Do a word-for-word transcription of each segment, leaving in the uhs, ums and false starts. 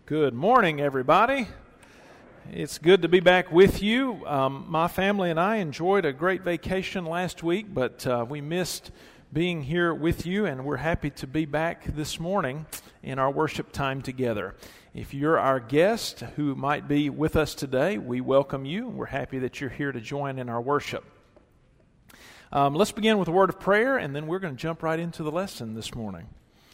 Good morning, everybody. It's good to be back with you. Um, my family and I enjoyed a great vacation last week, but uh, we missed being here with you, and we're happy to be back this morning in our worship time together. If you're our guest who might be with us today, we welcome you. We're happy that you're here to join in our worship. Um, let's begin with a word of prayer, and then we're going to jump right into the lesson this morning.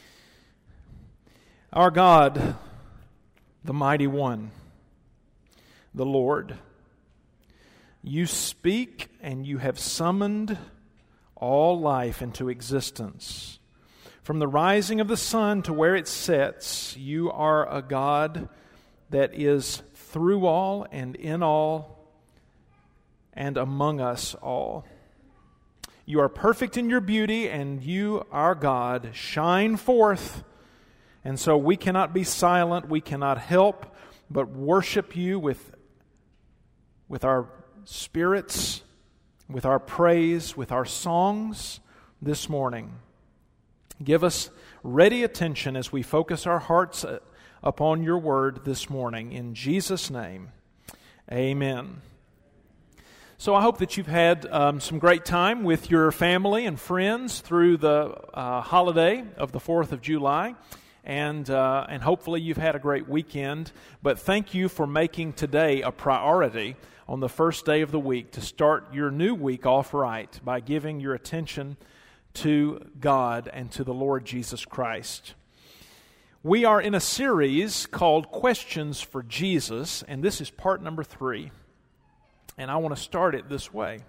Our God, the Mighty One, the Lord, you speak and you have summoned all life into existence. From the rising of the sun to where it sets, you are a God that is through all and in all and among us all. You are perfect in your beauty, and you, our God, shine forth. And so we cannot be silent, we cannot help but worship you with, with our spirits, with our praise, with our songs this morning. Give us ready attention as we focus our hearts upon your word this morning. In Jesus' name, amen. So I hope that you've had um, some great time with your family and friends through the uh, holiday of the fourth of July. And uh, and hopefully you've had a great weekend. But thank you for making today a priority on the first day of the week to start your new week off right by giving your attention to God and to the Lord Jesus Christ. We are in a series called Questions for Jesus, and this is part number three. And I want to start it this way.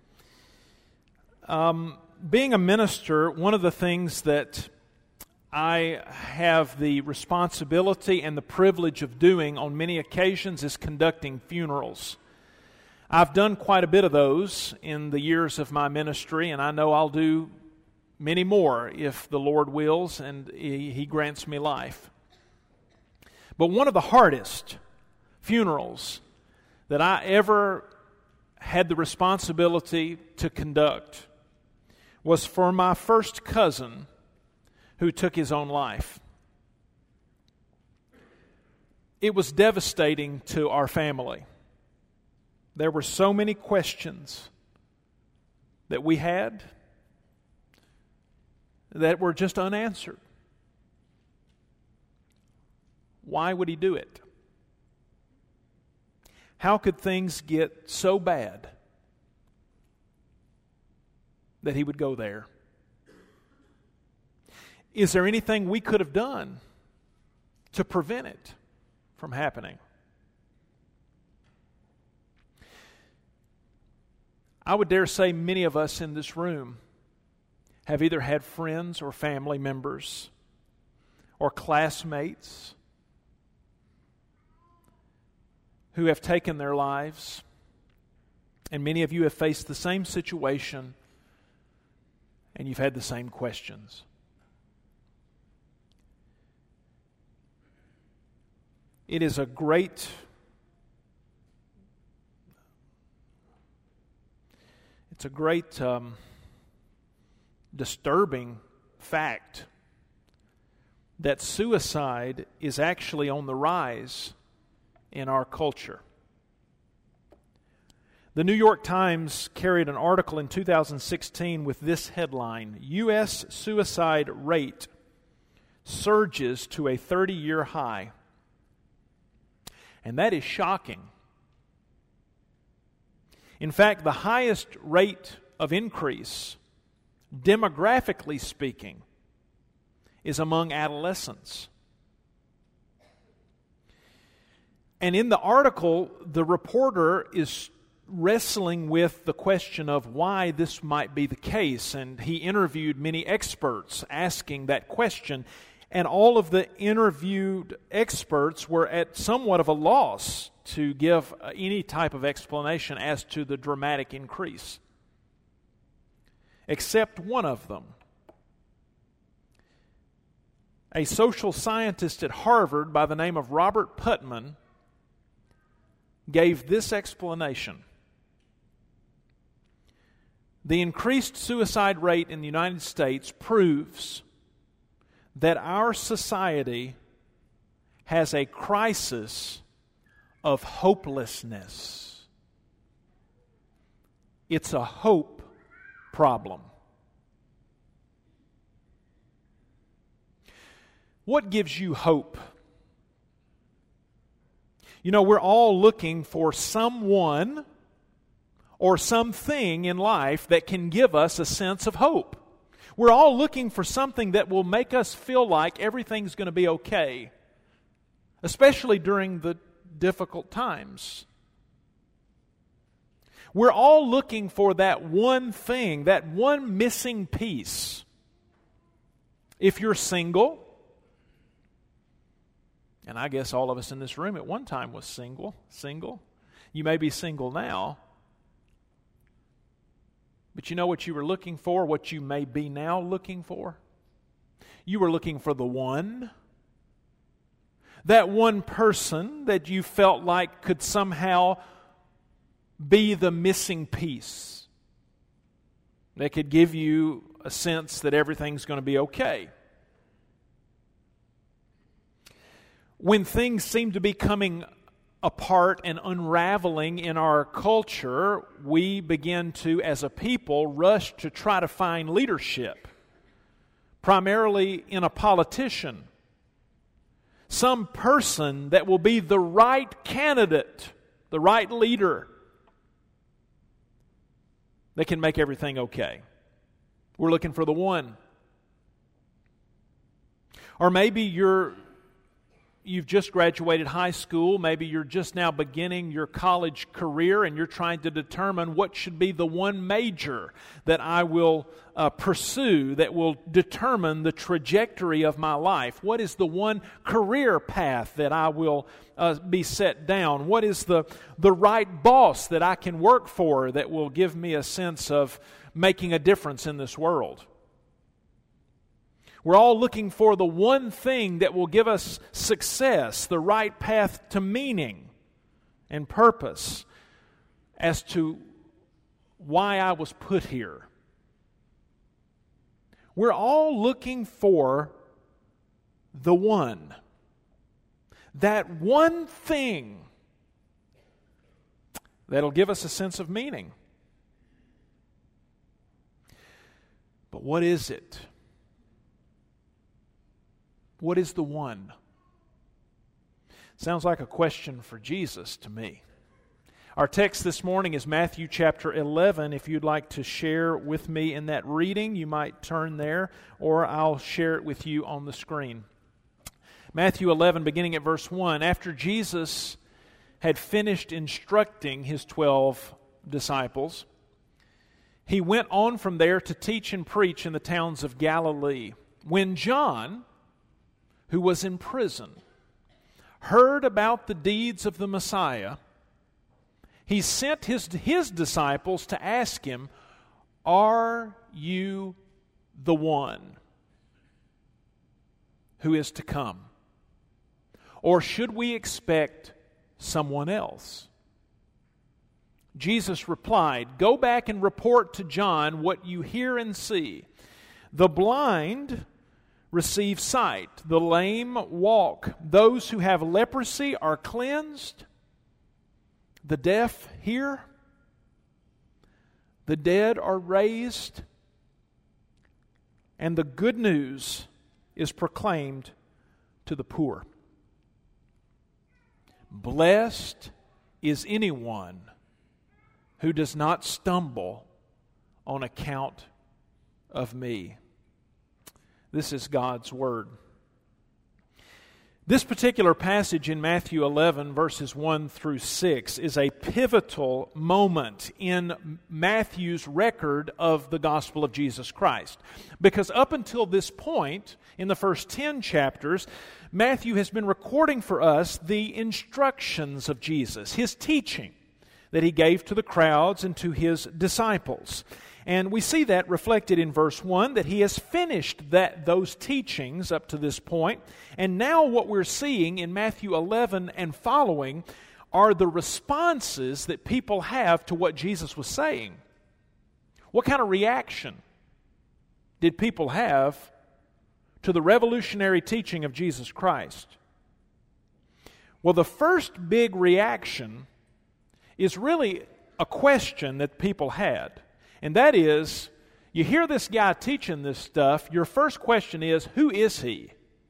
Um, being a minister, one of the things that I have the responsibility and the privilege of doing on many occasions is conducting funerals. I've done quite a bit of those in the years of my ministry, and I know I'll do many more if the Lord wills and He, he grants me life. But one of the hardest funerals that I ever had the responsibility to conduct was for my first cousin who took his own life. It was devastating to our family. There were so many questions that we had that were just unanswered. Why would he do it? How could things get so bad that he would go there? Is there anything we could have done to prevent it from happening? I would dare say many of us in this room have either had friends or family members or classmates who have taken their lives, and many of you have faced the same situation and you've had the same questions. It is a great, it's a great um, disturbing fact that suicide is actually on the rise in our culture. The New York Times carried an article in two thousand sixteen with this headline: U S suicide rate surges to a thirty-year high. And that is shocking. In fact, the highest rate of increase, demographically speaking, is among adolescents. And in the article, the reporter is wrestling with the question of why this might be the case. And he interviewed many experts asking that question. And all of the interviewed experts were at somewhat of a loss to give any type of explanation as to the dramatic increase, except one of them. A social scientist at Harvard by the name of Robert Putnam gave this explanation. The increased suicide rate in the United States proves that our society has a crisis of hopelessness. It's a hope problem. What gives you hope? You know, we're all looking for someone or something in life that can give us a sense of hope. We're all looking for something that will make us feel like everything's going to be okay, especially during the difficult times. We're all looking for that one thing, that one missing piece. If you're single, and I guess all of us in this room at one time was single, single. You may be single now. But you know what you were looking for, what you may be now looking for? You were looking for the one. That one person that you felt like could somehow be the missing piece. That could give you a sense that everything's going to be okay. When things seem to be coming apart and unraveling in our culture, we begin to, as a people, rush to try to find leadership, primarily in a politician. Some person that will be the right candidate, the right leader, that can make everything okay. We're looking for the one. Or maybe you're You've just graduated high school, maybe you're just now beginning your college career and you're trying to determine what should be the one major that I will uh, pursue that will determine the trajectory of my life. What is the one career path that I will uh, be set down? What is the, the right boss that I can work for that will give me a sense of making a difference in this world? We're all looking for the one thing that will give us success, the right path to meaning and purpose as to why I was put here. We're all looking for the one. That one thing that'll give us a sense of meaning. But what is it? What is the one? Sounds like a question for Jesus to me. Our text this morning is Matthew chapter eleven. If you'd like to share with me in that reading, you might turn there, or I'll share it with you on the screen. Matthew eleven, beginning at verse one. After Jesus had finished instructing His twelve disciples, He went on from there to teach and preach in the towns of Galilee. When John, who was in prison, heard about the deeds of the Messiah, he sent his, his disciples to ask him, "Are you the one who is to come? Or should we expect someone else?" Jesus replied, "Go back and report to John what you hear and see. The blind receive sight, the lame walk, those who have leprosy are cleansed, the deaf hear, the dead are raised, and the good news is proclaimed to the poor. Blessed is anyone who does not stumble on account of me." This is God's Word. This particular passage in Matthew eleven, verses one through six, is a pivotal moment in Matthew's record of the gospel of Jesus Christ. Because up until this point, in the first ten chapters, Matthew has been recording for us the instructions of Jesus, His teaching that He gave to the crowds and to His disciples. And we see that reflected in verse one, that He has finished that those teachings up to this point. And now what we're seeing in Matthew eleven and following are the responses that people have to what Jesus was saying. What kind of reaction did people have to the revolutionary teaching of Jesus Christ? Well, the first big reaction is really a question that people had. And that is, you hear this guy teaching this stuff, your first question is, who is he?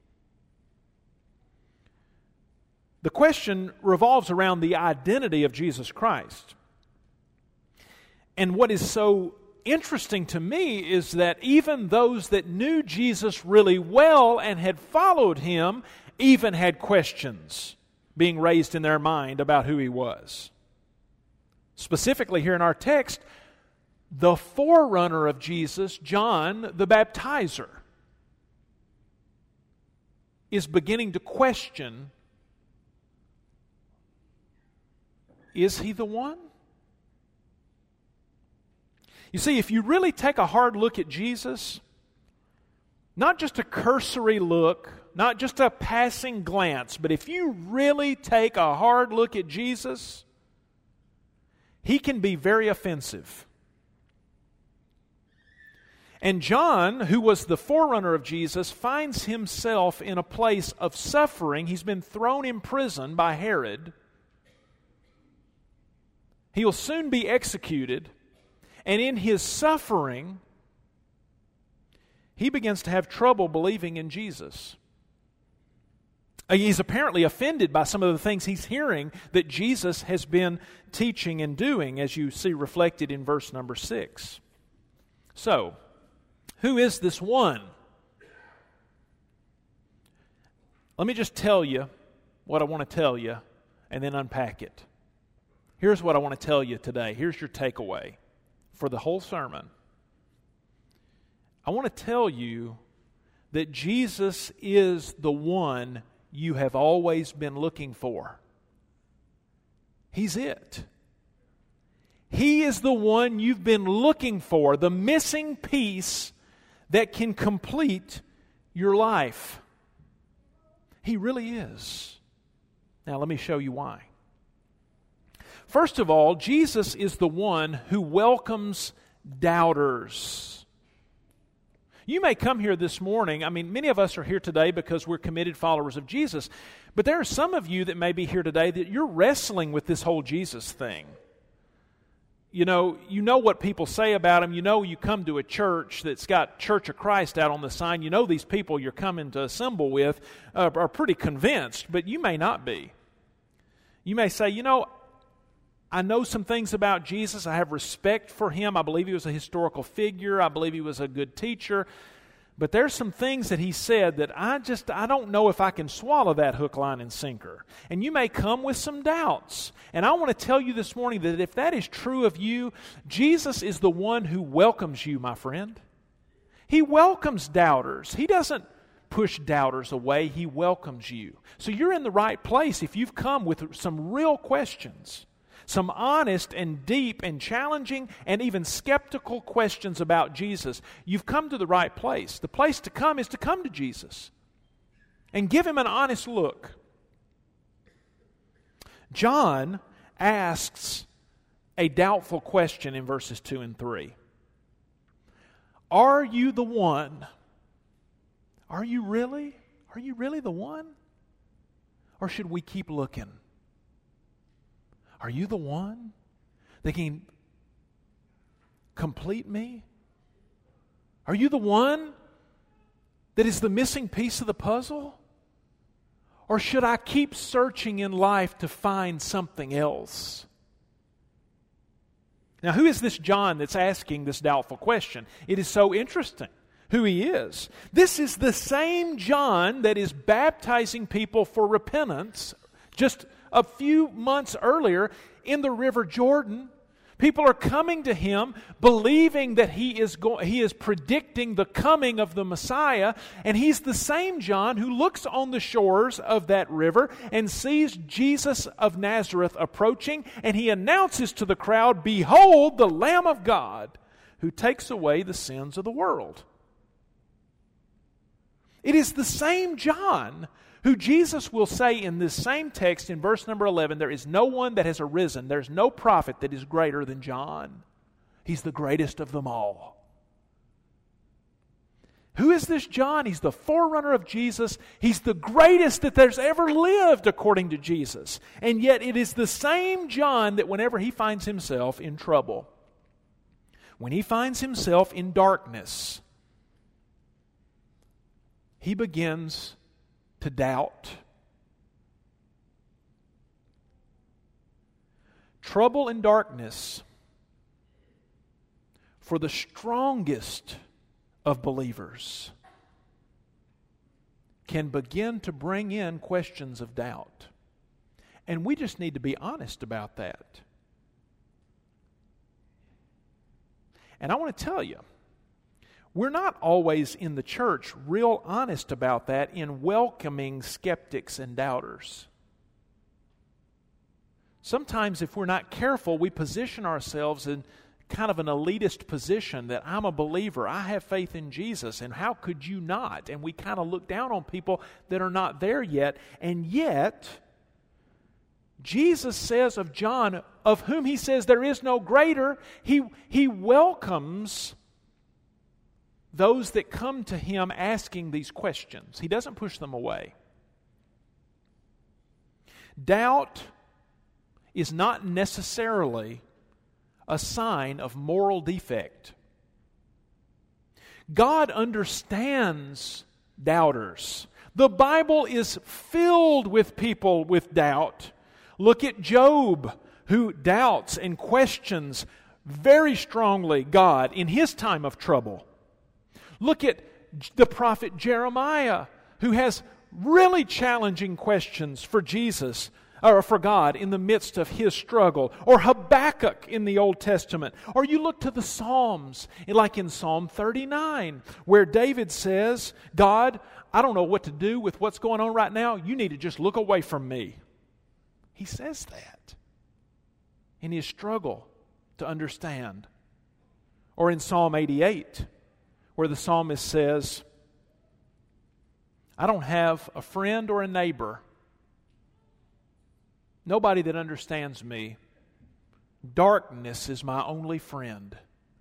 The question revolves around the identity of Jesus Christ. And what is so interesting to me is that even those that knew Jesus really well and had followed him even had questions being raised in their mind about who he was. Specifically here in our text, the forerunner of Jesus, John the Baptizer, is beginning to question, is he the one? You see, if you really take a hard look at Jesus, not just a cursory look, not just a passing glance, but if you really take a hard look at Jesus, he can be very offensive. And John, who was the forerunner of Jesus, finds himself in a place of suffering. He's been thrown in prison by Herod. He'll soon be executed. And in his suffering, he begins to have trouble believing in Jesus. He's apparently offended by some of the things he's hearing that Jesus has been teaching and doing, as you see reflected in verse number six. So, who is this one? Let me just tell you what I want to tell you and then unpack it. Here's what I want to tell you today. Here's your takeaway for the whole sermon. I want to tell you that Jesus is the one you have always been looking for. He's it. He is the one you've been looking for, the missing piece that can complete your life. He really is. Now let me show you why. First of all, Jesus is the one who welcomes doubters. You may come here this morning, I mean, many of us are here today because we're committed followers of Jesus, but there are some of you that may be here today that you're wrestling with this whole Jesus thing. You know, you know what people say about him. You know you come to a church that's got Church of Christ out on the sign. You know these people you're coming to assemble with uh, are pretty convinced, but you may not be. You may say, you know, I know some things about Jesus. I have respect for him. I believe he was a historical figure. I believe he was a good teacher. But there's some things that he said that I just, I don't know if I can swallow that hook, line, and sinker. And you may come with some doubts. And I want to tell you this morning that if that is true of you, Jesus is the one who welcomes you, my friend. He welcomes doubters. He doesn't push doubters away. He welcomes you. So you're in the right place if you've come with some real questions. Some honest and deep and challenging and even skeptical questions about Jesus. You've come to the right place. The place to come is to come to Jesus and give him an honest look. John asks a doubtful question in verses two and three. Are you the one? Are you really? Are you really the one? Or should we keep looking? Are you the one that can complete me? Are you the one that is the missing piece of the puzzle? Or should I keep searching in life to find something else? Now, who is this John that's asking this doubtful question? It is so interesting who he is. This is the same John that is baptizing people for repentance just a few months earlier in the River Jordan. People are coming to him believing that he is go- he is predicting the coming of the Messiah, and he's the same John who looks on the shores of that river and sees Jesus of Nazareth approaching, and he announces to the crowd, "Behold the Lamb of God who takes away the sins of the world." It is the same John who Jesus will say in this same text in verse number eleven, there is no one that has arisen, there's no prophet that is greater than John. He's the greatest of them all. Who is this John? He's the forerunner of Jesus. He's the greatest that there's ever lived, according to Jesus. And yet it is the same John that whenever he finds himself in trouble, when he finds himself in darkness, he begins to doubt. Trouble and darkness for the strongest of believers can begin to bring in questions of doubt. And we just need to be honest about that. And I want to tell you, we're not always in the church real honest about that in welcoming skeptics and doubters. Sometimes if we're not careful, we position ourselves in kind of an elitist position that I'm a believer, I have faith in Jesus, and how could you not? And we kind of look down on people that are not there yet. And yet, Jesus says of John, of whom he says there is no greater, he, he welcomes those that come to him asking these questions. He doesn't push them away. Doubt is not necessarily a sign of moral defect. God understands doubters. The Bible is filled with people with doubt. Look at Job, who doubts and questions very strongly God in his time of trouble. Look at the prophet Jeremiah, who has really challenging questions for Jesus, or for God in the midst of his struggle. Or Habakkuk in the Old Testament. Or you look to the Psalms, like in Psalm thirty-nine, where David says, God, I don't know what to do with what's going on right now. You need to just look away from me. He says that in his struggle to understand. Or in Psalm eighty-eight, where the psalmist says, I don't have a friend or a neighbor, nobody that understands me. Darkness is my only friend.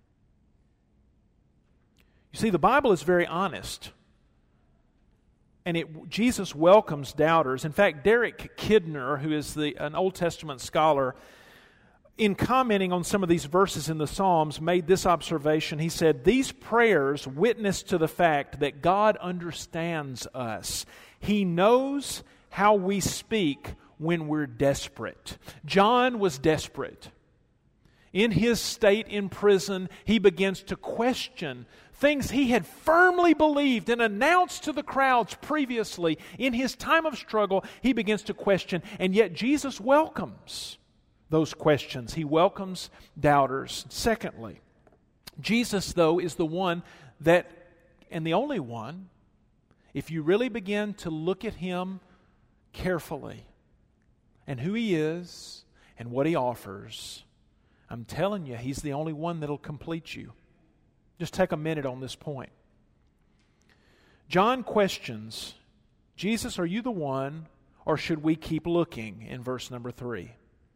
You see, the Bible is very honest. And it, Jesus welcomes doubters. In fact, Derek Kidner, who is the, an Old Testament scholar, in commenting on some of these verses in the Psalms, made this observation. He said, these prayers witness to the fact that God understands us. He knows how we speak when we're desperate. John was desperate. In his state in prison, he begins to question things he had firmly believed and announced to the crowds previously. In his time of struggle, he begins to question, and yet Jesus welcomes those questions. He welcomes doubters. Secondly, Jesus, though, is the one that, and the only one, if you really begin to look at him carefully, and who he is, and what he offers, I'm telling you, he's the only one that'll complete you. Just take a minute on this point. John questions, Jesus, are you the one, or should we keep looking, in verse number three?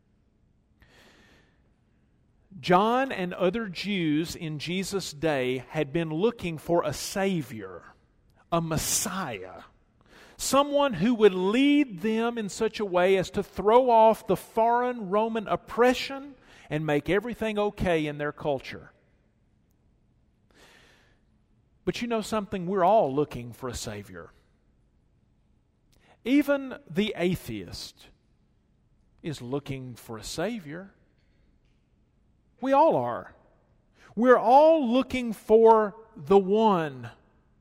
John and other Jews in Jesus' day had been looking for a Savior, a Messiah, someone who would lead them in such a way as to throw off the foreign Roman oppression and make everything okay in their culture. But you know something? We're all looking for a Savior. Even the atheist is looking for a Savior. We all are. We're all looking for the one.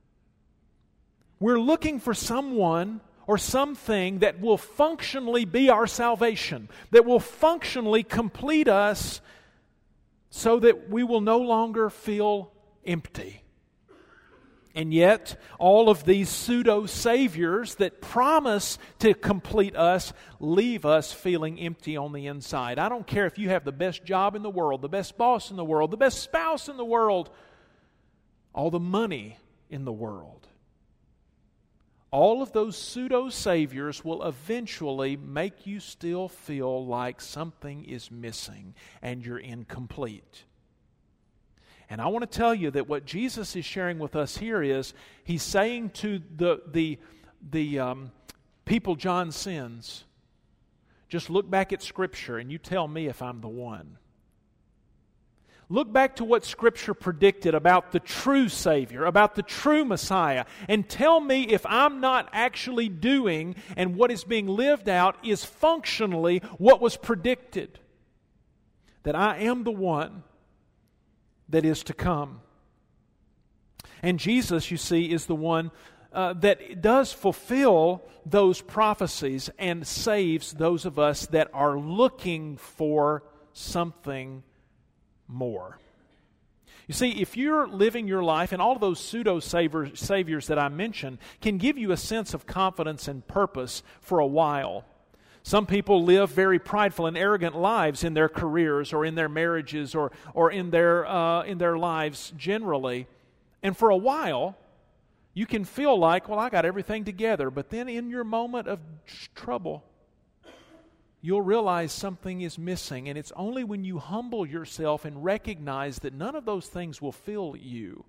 We're looking for someone or something that will functionally be our salvation, that will functionally complete us so that we will no longer feel empty. And yet, all of these pseudo-saviors that promise to complete us leave us feeling empty on the inside. I don't care if you have the best job in the world, the best boss in the world, the best spouse in the world, all the money in the world. All of those pseudo-saviors will eventually make you still feel like something is missing and you're incomplete. And I want to tell you that what Jesus is sharing with us here is, He's saying to the, the, the um, people John sends, just look back at Scripture and you tell me if I'm the one. Look back to what Scripture predicted about the true Savior, about the true Messiah, and tell me if I'm not actually doing and what is being lived out is functionally what was predicted. That I am the one that is to come. And Jesus, you see, is the one uh, that does fulfill those prophecies and saves those of us that are looking for something more. You see, if you're living your life, and all of those pseudo-saviors that I mentioned can give you a sense of confidence and purpose for a while. Some people live very prideful and arrogant lives in their careers or in their marriages or, or in their, uh, in their lives generally. And for a while, you can feel like, well, I got everything together. But then in your moment of trouble, you'll realize something is missing. And it's only when you humble yourself and recognize that none of those things will fill you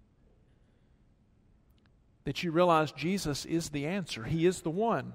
that you realize Jesus is the answer. He is the one.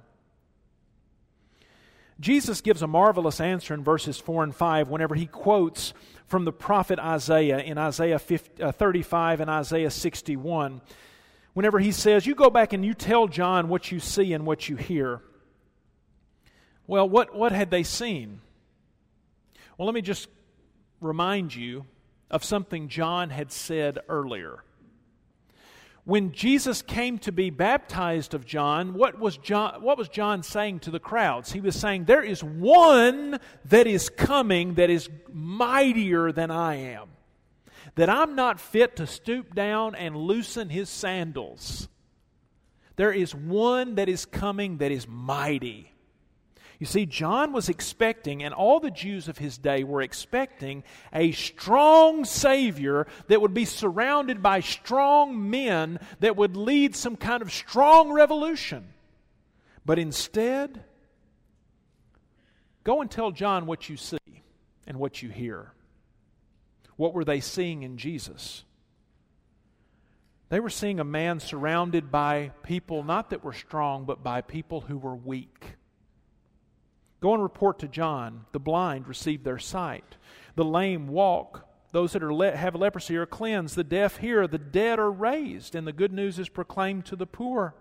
Jesus gives a marvelous answer in verses four and five whenever He quotes from the prophet Isaiah in Isaiah thirty-five and Isaiah sixty-one. Whenever he says, you go back and you tell John what you see and what you hear. Well, what, what had they seen? Well, let me just remind you of something John had said earlier. When Jesus came to be baptized of John, what was John, what was John saying to the crowds? He was saying, there is one that is coming that is mightier than I am, that I'm not fit to stoop down and loosen his sandals. There is one that is coming that is mighty. You see, John was expecting, and all the Jews of his day were expecting, a strong Savior that would be surrounded by strong men that would lead some kind of strong revolution. But instead, go and tell John what you see and what you hear. What were they seeing in Jesus? They were seeing a man surrounded by people not that were strong, but by people who were weak. Go and report to John, the blind receive their sight, the lame walk, those that are le- have leprosy are cleansed, the deaf hear, the dead are raised, and the good news is proclaimed to the poor.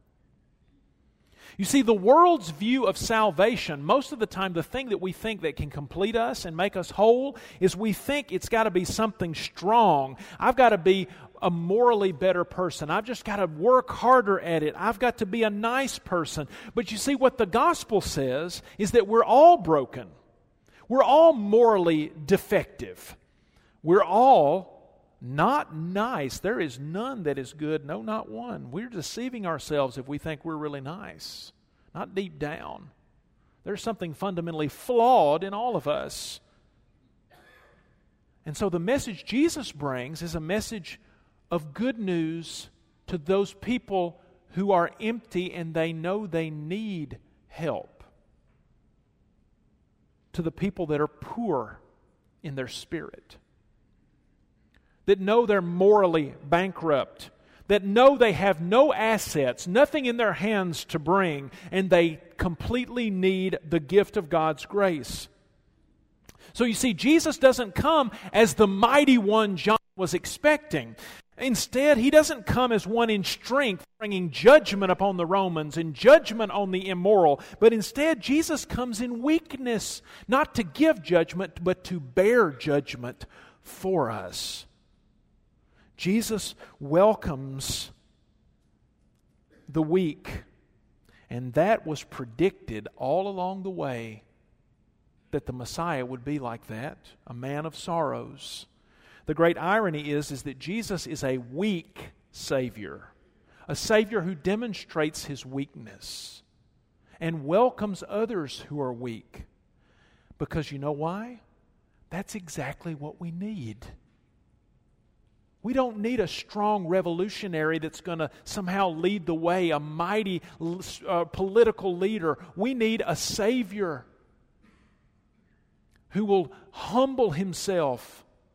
You see, the world's view of salvation, most of the time the thing that we think that can complete us and make us whole is we think it's got to be something strong. I've got to be a morally better person. I've just got to work harder at it. I've got to be a nice person. But you see, what the gospel says is that we're all broken. We're all morally defective. We're all not nice. There is none that is good, no, not one. We're deceiving ourselves if we think we're really nice. Not deep down. There's something fundamentally flawed in all of us. And so the message Jesus brings is a message of good news to those people who are empty and they know they need help. To the people that are poor in their spirit. That know they're morally bankrupt. That know they have no assets, nothing in their hands to bring, and they completely need the gift of God's grace. So you see, Jesus doesn't come as the mighty one John was expecting. Instead, He doesn't come as one in strength, bringing judgment upon the Romans and judgment on the immoral. But instead, Jesus comes in weakness, not to give judgment, but to bear judgment for us. Jesus welcomes the weak, and that was predicted all along the way, that the Messiah would be like that, a man of sorrows. The great irony is, is that Jesus is a weak Savior, a Savior who demonstrates His weakness and welcomes others who are weak. Because you know why? That's exactly what we need. We don't need a strong revolutionary that's going to somehow lead the way, a mighty uh, political leader. We need a Savior who will humble Himself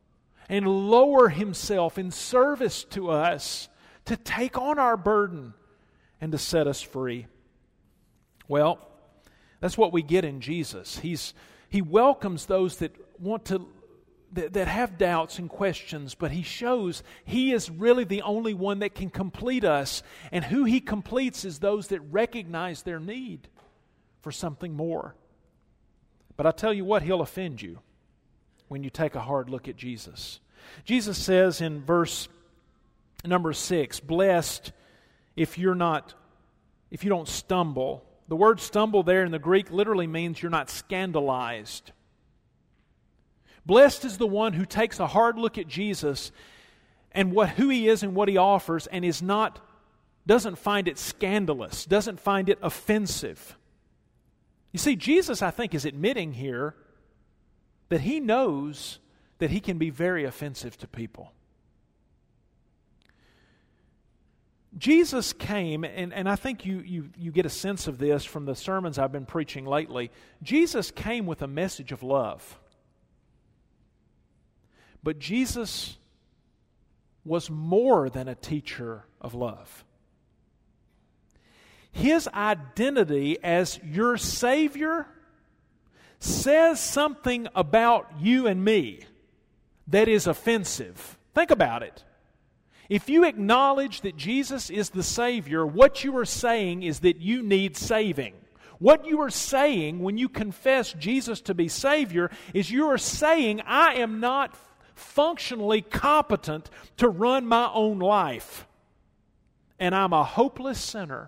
and lower Himself in service to us to take on our burden and to set us free. Well, that's what we get in Jesus. He's He welcomes those that want to that, that have doubts and questions, but He shows He is really the only one that can complete us, and who He completes is those that recognize their need for something more. But I tell you what, He'll offend you when you take a hard look at Jesus. Jesus says in verse number six, "Blessed if you're not, if you don't stumble." The word stumble there in the Greek literally means you're not scandalized. Blessed is the one who takes a hard look at Jesus and what who He is and what He offers, and is not, doesn't find it scandalous, doesn't find it offensive. You see, Jesus, I think, is admitting here that He knows that He can be very offensive to people. Jesus came, and, and I think you, you, you get a sense of this from the sermons I've been preaching lately. Jesus came with a message of love. But Jesus was more than a teacher of love. His identity as your Savior says something about you and me that is offensive. Think about it. If you acknowledge that Jesus is the Savior, what you are saying is that you need saving. What you are saying when you confess Jesus to be Savior is you are saying, I am not functionally competent to run my own life, and I'm a hopeless sinner.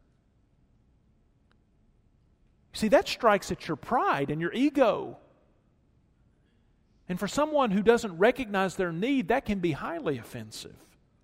See, that strikes at your pride and your ego. And for someone who doesn't recognize their need, that can be highly offensive.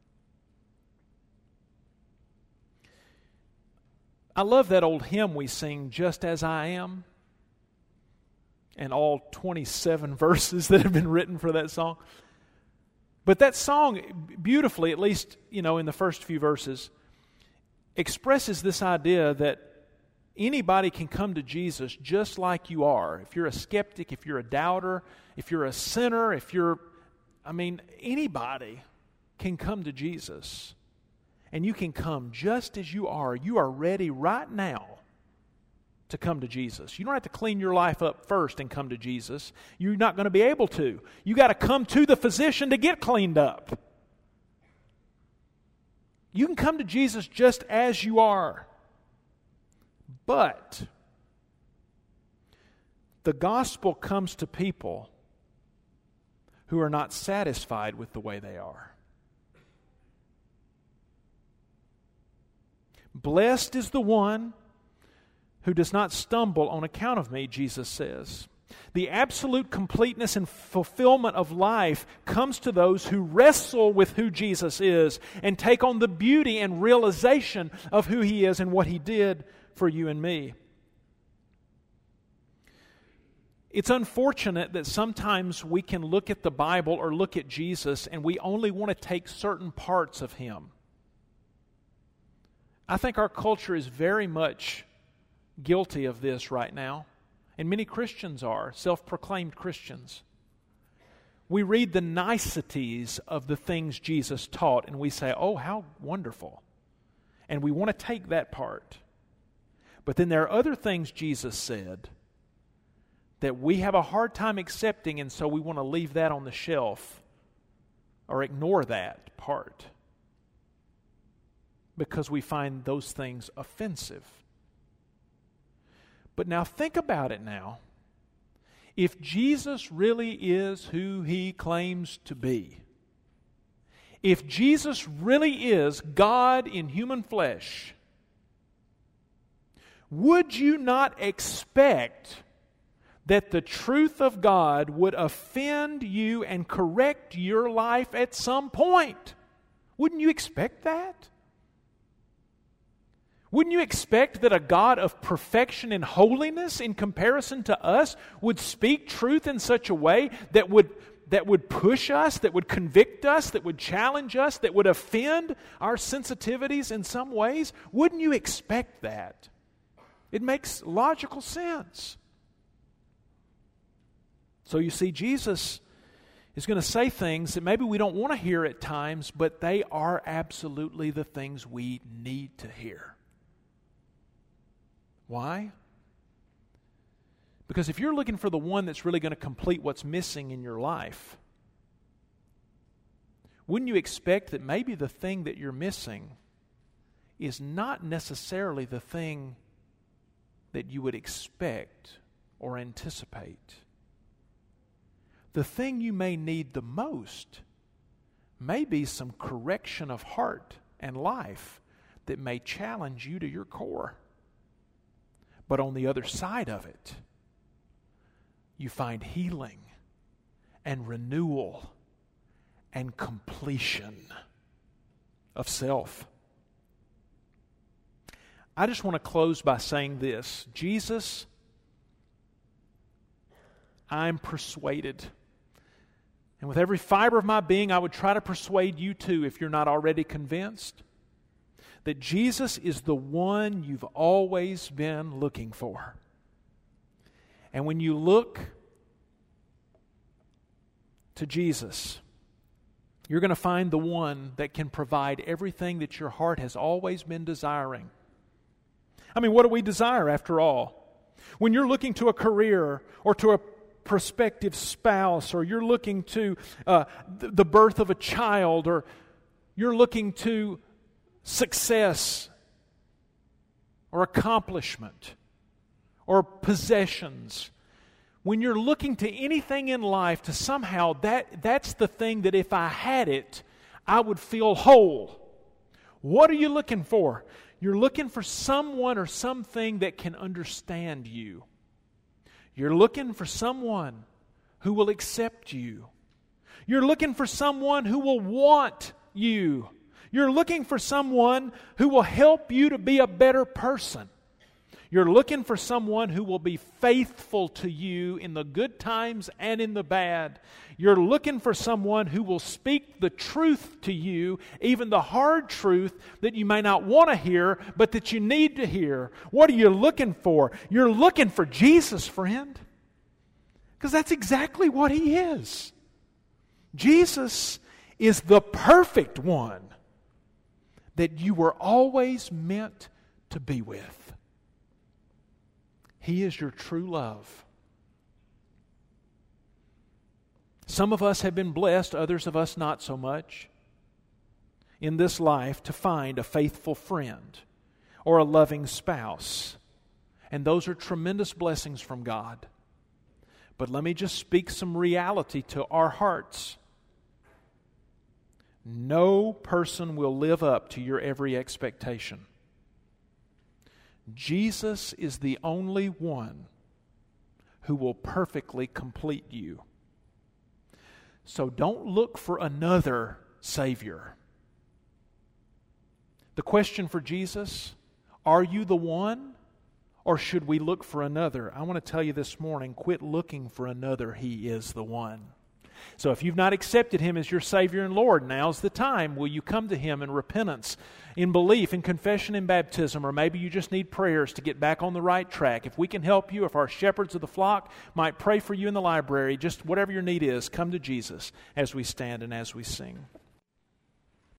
I love that old hymn we sing, "Just As I Am," and all twenty-seven verses that have been written for that song. But that song beautifully, at least, you know, in the first few verses, expresses this idea that anybody can come to Jesus just like you are. If you're a skeptic, if you're a doubter, if you're a sinner, if you're, I mean, anybody can come to Jesus. And you can come just as you are. You are ready right now to come to Jesus. You don't have to clean your life up first and come to Jesus. You're not going to be able to. You got to come to the physician to get cleaned up. You can come to Jesus just as you are. But the gospel comes to people who are not satisfied with the way they are. Blessed is the one who does not stumble on account of me, Jesus says. The absolute completeness and fulfillment of life comes to those who wrestle with who Jesus is and take on the beauty and realization of who He is and what He did for you and me. It's unfortunate that sometimes we can look at the Bible or look at Jesus and we only want to take certain parts of Him. I think our culture is very much guilty of this right now, and many Christians are, self-proclaimed Christians. We read the niceties of the things Jesus taught, and we say, oh, how wonderful. And we want to take that part. But then there are other things Jesus said that we have a hard time accepting, and so we want to leave that on the shelf or ignore that part, because we find those things offensive. But now think about it now. If Jesus really is who He claims to be, if Jesus really is God in human flesh, would you not expect that the truth of God would offend you and correct your life at some point? Wouldn't you expect that? Wouldn't you expect that a God of perfection and holiness in comparison to us would speak truth in such a way that would, that would push us, that would convict us, that would challenge us, that would offend our sensitivities in some ways? Wouldn't you expect that? It makes logical sense. So you see, Jesus is going to say things that maybe we don't want to hear at times, but they are absolutely the things we need to hear. Why? Because if you're looking for the one that's really going to complete what's missing in your life, wouldn't you expect that maybe the thing that you're missing is not necessarily the thing that you would expect or anticipate? The thing you may need the most may be some correction of heart and life that may challenge you to your core. But on the other side of it, you find healing and renewal and completion of self. I just want to close by saying this. Jesus, I'm persuaded. And with every fiber of my being, I would try to persuade you too, if you're not already convinced, that Jesus is the one you've always been looking for. And when you look to Jesus, you're going to find the one that can provide everything that your heart has always been desiring. I mean, what do we desire after all? When you're looking to a career or to a prospective spouse, or you're looking to uh, th- the birth of a child, or you're looking to success or accomplishment or possessions, when you're looking to anything in life to somehow, that that's the thing that if I had it, I would feel whole. What are you looking for? You're looking for someone or something that can understand you. You're looking for someone who will accept you. You're looking for someone who will want you. You're looking for someone who will help you to be a better person. You're looking for someone who will be faithful to you in the good times and in the bad. You're looking for someone who will speak the truth to you, even the hard truth that you may not want to hear, but that you need to hear. What are you looking for? You're looking for Jesus, friend. Because that's exactly what He is. Jesus is the perfect one that you were always meant to be with. He is your true love. Some of us have been blessed, others of us not so much, in this life to find a faithful friend or a loving spouse. And those are tremendous blessings from God. But let me just speak some reality to our hearts. No person will live up to your every expectation. Jesus is the only one who will perfectly complete you. So don't look for another Savior. The question for Jesus, are you the one, or should we look for another? I want to tell you this morning, quit looking for another. He is the one. So if you've not accepted Him as your Savior and Lord, now's the time. Will you come to Him in repentance, in belief, in confession and baptism, or maybe you just need prayers to get back on the right track. If we can help you, if our shepherds of the flock might pray for you in the library, just whatever your need is, come to Jesus as we stand and as we sing.